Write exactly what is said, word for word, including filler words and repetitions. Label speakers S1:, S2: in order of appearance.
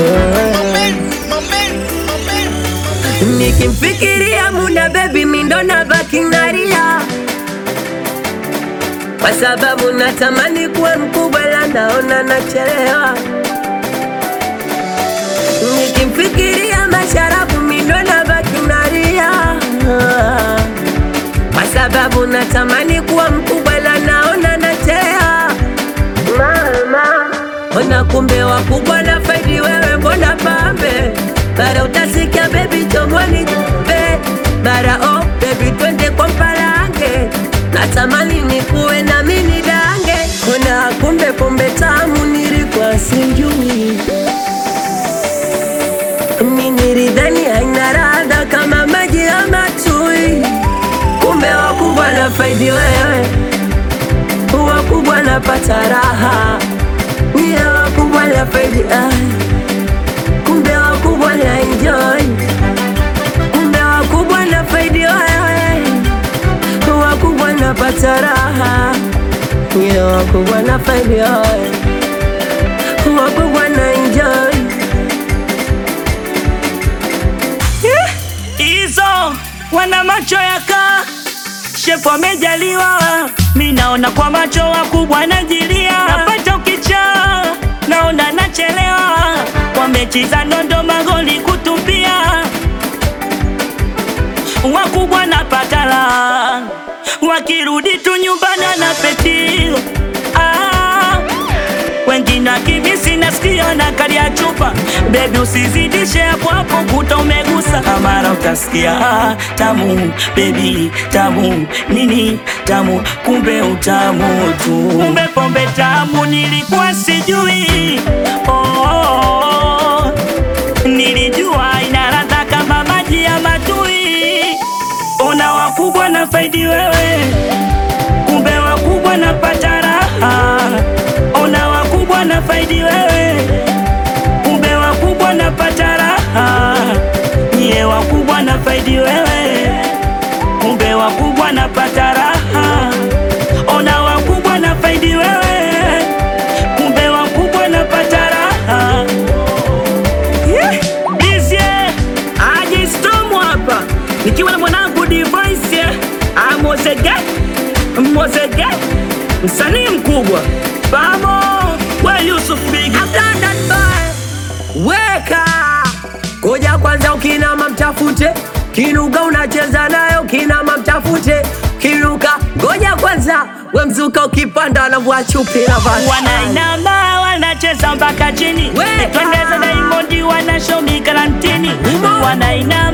S1: Nikimfikiria Muna baby mindo na baki nalia, kwa sababu natamani kuwa mkubwa la naona nachelewa. Nikimfikiria Masharafu mindo na baki nalia, kwa sababu natamani kuwa mkubwa la naona nachelewa. Mama, ona kumbe wakubwa na faidi wewe mbona pambe. Bara utasikia baby chomwani be. Bara oh baby twende kwa mpalange. Natamani nikuwe na mini dange. Ona kumbe pombe tamu nilikuwa sijui. Mimi nilidhani haina ladha kama maji ya matui. Kumbe wakubwa na faidi wewe, wakubwa napata raha. Nye wakubwa na faidi ay. Kumbe wakubwa na enjoy. Kumbe wakubwa na faidi wewe, wakubwa napata raha. Nye wakubwa na faidi wewe, wakubwa na enjoy.
S2: Izo wana macho yaka shefu amejaliwa. Mi naona kwa macho wakubwa najilia. Napata ukicha naona nachelewa. Kwa mechi za nondo magoli kutupia. Wakubwa napata la, wakirudi tu nyumbani na peti. Ah, wengine akimisi nasikia na kari ya chupa. Baby usizidishe hapo hapo kuta umegusa. Kamara utasikia ah, tamu baby tamu nini tamu. Kumbe utamu tu. Kumbe pombe tamu nilikuwa sijui. Oh, oh, oh. Nilijua ina ladha kama maji ya matui. Ona wakubwa na faidi wewe, kumbe wakubwa napata raha. Ona wakubwa na faidi wewe, kumbe wakubwa napata raha. Nye wakubwa na faidi wewe, kumbe wakubwa napata raha. Ona wakubwa na faidi wewe, kumbe wakubwa napata raha. Yeah. Bizye aje storm hapa nikiwa na mwanangu Device. Ah, Mozege Mozege msanii mkubwa Bamo we Yusuf Big
S1: That boy weka koja kwanza, ukinama mtafute kinuka, unacheza nayo kinama mtafute kinuka. Ngoja kwanza we mzuka, ukipanda na wachupi na vasi.
S2: Wanainama wanacheza mpaka chini. Twendeza Diamond wanashomi karantini. Wanainama